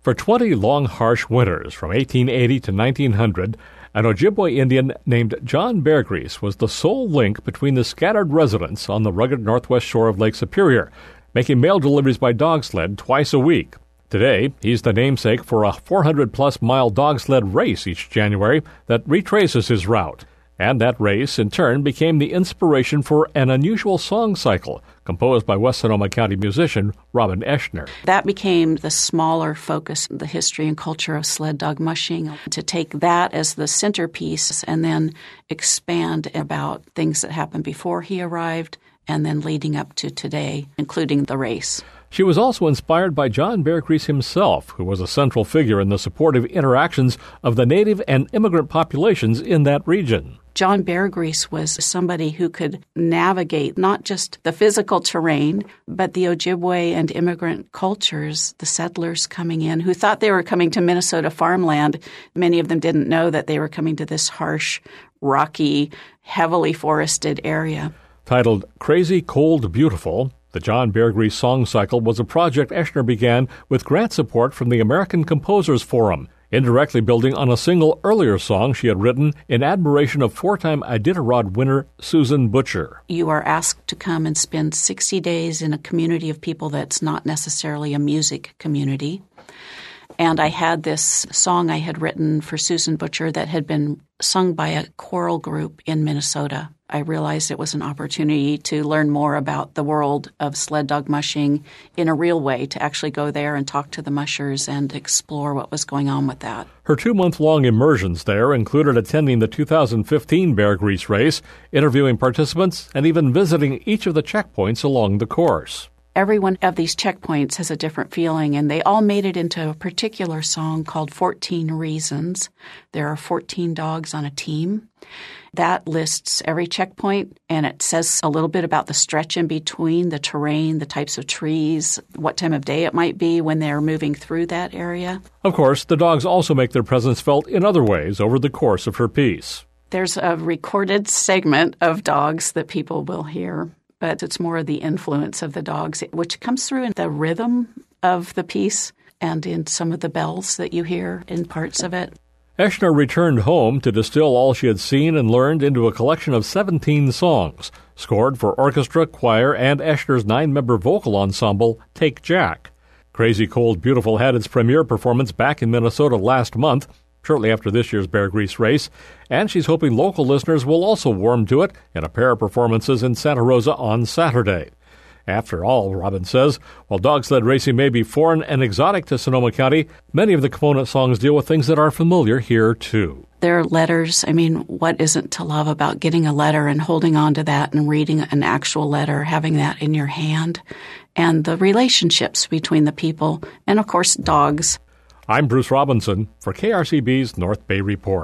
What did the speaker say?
For 20 long, harsh winters from 1880 to 1900, an Ojibwe Indian named John Beargrease was the sole link between the scattered residents on the rugged northwest shore of Lake Superior, making mail deliveries by dog sled twice a week. Today, he's the namesake for a 400-plus mile dog sled race each January that retraces his route. And that race, in turn, became the inspiration for an unusual song cycle composed by West Sonoma County musician Robin Eschner. That became the smaller focus, the history and culture of sled dog mushing, to take that as the centerpiece and then expand about things that happened before he arrived and then leading up to today, including the race. She was also inspired by John Beargrease himself, who was a central figure in the supportive interactions of the native and immigrant populations in that region. John Beargrease was somebody who could navigate not just the physical terrain, but the Ojibwe and immigrant cultures, the settlers coming in, who thought they were coming to Minnesota farmland. Many of them didn't know that they were coming to this harsh, rocky, heavily forested area. Titled Crazy, Cold, Beautiful, the John Beargrease Song Cycle was a project Eschner began with grant support from the American Composers Forum, indirectly building on a single earlier song she had written in admiration of four-time Iditarod winner Susan Butcher. You are asked to come and spend 60 days in a community of people that's not necessarily a music community. And I had this song I had written for Susan Butcher that had been sung by a choral group in Minnesota. I realized it was an opportunity to learn more about the world of sled dog mushing in a real way, to actually go there and talk to the mushers and explore what was going on with that. Her 2-month-long immersions there included attending the 2015 Beargrease race, interviewing participants, and even visiting each of the checkpoints along the course. Every one of these checkpoints has a different feeling, and they all made it into a particular song called 14 Reasons. There are 14 dogs on a team. That lists every checkpoint, and it says a little bit about the stretch in between, the terrain, the types of trees, what time of day it might be when they're moving through that area. Of course, the dogs also make their presence felt in other ways over the course of her piece. There's a recorded segment of dogs that people will hear, but it's more of the influence of the dogs, which comes through in the rhythm of the piece and in some of the bells that you hear in parts of it. Eschner returned home to distill all she had seen and learned into a collection of 17 songs, scored for orchestra, choir, and Eschner's 9-member vocal ensemble, Take Jack. Crazy, Cold, Beautiful had its premiere performance back in Minnesota last month, shortly after this year's Beargrease race, and she's hoping local listeners will also warm to it in a pair of performances in Santa Rosa on Saturday. After all, Robin says, while dog sled racing may be foreign and exotic to Sonoma County, many of the component songs deal with things that are familiar here, too. There are letters. I mean, what isn't to love about getting a letter and holding on to that and reading an actual letter, having that in your hand, and the relationships between the people, and, of course, dogs. I'm Bruce Robinson for KRCB's North Bay Report.